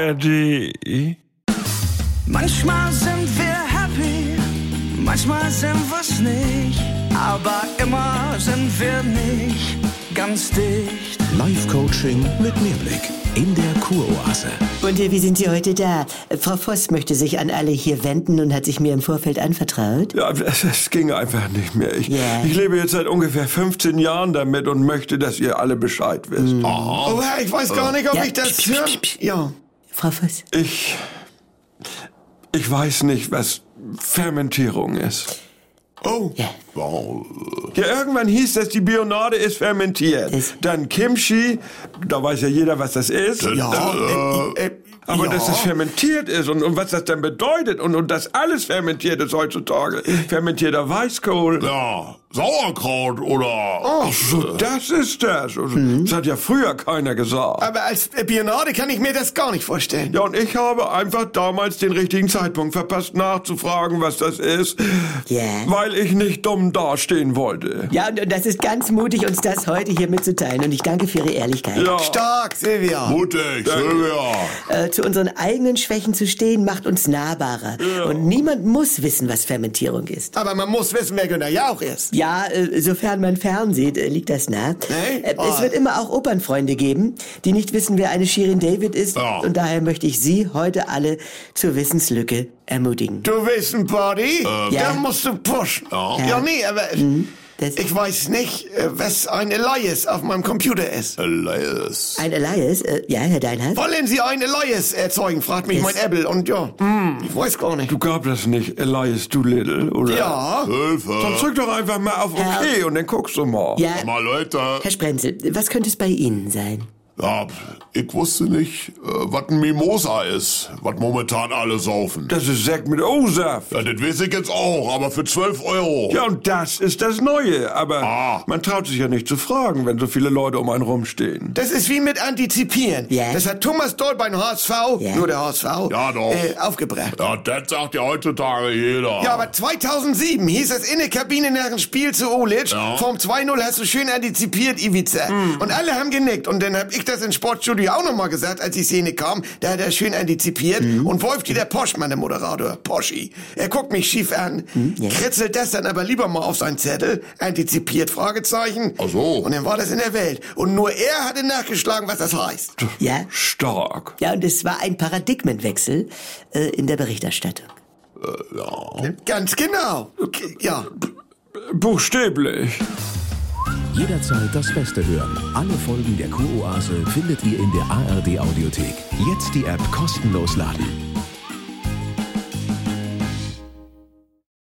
ARD. Manchmal sind wir happy, manchmal sind wir's nicht, aber immer sind wir nicht ganz dicht. Live-Coaching mit Mehrblick in der Kuroase. Und wie sind Sie heute da? Frau Voss möchte sich an alle hier wenden und hat sich mir im Vorfeld anvertraut. Ja, es ging einfach nicht mehr. Ich lebe jetzt seit ungefähr 15 Jahren damit und möchte, dass ihr alle Bescheid wisst. Oh, Herr, ich weiß gar nicht, ob ich das höre. Ja. Frau Voss. Ich weiß nicht, was Fermentierung ist. Oh. Ja. Ja, irgendwann hieß es, die Bionade ist fermentiert. Dann Kimchi, da weiß ja jeder, was das ist. Aber dass das fermentiert ist und was das dann bedeutet und dass alles fermentiert ist heutzutage. Fermentierter Weißkohl. Ja, Sauerkraut oder... Ach so, das ist das. Das hat ja früher keiner gesagt. Aber als Bionade kann ich mir das gar nicht vorstellen. Ja, und ich habe einfach damals den richtigen Zeitpunkt verpasst, nachzufragen, was das ist. Ja. Weil ich nicht dumm dastehen wollte. Ja, und das ist ganz mutig, uns das heute hier mitzuteilen. Und ich danke für Ihre Ehrlichkeit. Ja. Stark, Silvia. Mutig, Silvia. Zu unseren eigenen Schwächen zu stehen, macht uns nahbarer. Ja. Und niemand muss wissen, was Fermentierung ist. Aber man muss wissen, wer Günter Jauch ist. Ja, sofern man fernsieht, liegt das nah. Hey? Es wird immer auch Opernfreunde geben, die nicht wissen, wer eine Shirin David ist. Ja. Und daher möchte ich Sie heute alle zur Wissenslücke ermutigen. Du willst ein Body? Ja. Da musst du pushen. Ja. Nee, aber ich weiß nicht, was ein Elias auf meinem Computer ist. Elias. Ein Elias? Ja, Herr Deinhardt? Wollen Sie einen Elias erzeugen, fragt mich mein Apple. Und ja, ich weiß gar nicht. Du gab das nicht, Elias Doolittle, oder? Ja. Hilfe. Dann drück doch einfach mal auf OK und dann guckst du mal. Ja, Mal Leute. Herr Sprenzel, was könnte es bei Ihnen sein? Ja, ich wusste nicht, was ein Mimosa ist, was momentan alle saufen. Das ist Sekt mit O-Saft. Ja, das weiß ich jetzt auch, aber für 12 €. Ja, und das ist das Neue. Aber man traut sich ja nicht zu fragen, wenn so viele Leute um einen rumstehen. Das ist wie mit Antizipieren. Ja. Das hat Thomas Doll beim HSV, nur der HSV, Ja, doch. aufgebracht. Ja, das sagt ja heutzutage jeder. Ja, aber 2007 hieß es in der Kabine nach dem Spiel zu Olic, vom 2-0 hast du schön antizipiert, Ivica. Und alle haben genickt. Und dann hab ich das ins Sportstudio auch nochmal gesagt, als die Szene kam. Da hat er schön antizipiert. Und Wolfti, der Poschmann, der Moderator, Poschi, er guckt mich schief an, kritzelt das dann aber lieber mal auf seinen Zettel, antizipiert, Fragezeichen. Ach so. Und dann war das in der Welt. Und nur er hatte nachgeschlagen, was das heißt. Ja? Stark. Ja, und es war ein Paradigmenwechsel in der Berichterstattung. Ganz genau. Okay, ja. Buchstäblich. Jederzeit das Beste hören. Alle Folgen der Kuroase findet ihr in der ARD Audiothek. Jetzt die App kostenlos laden.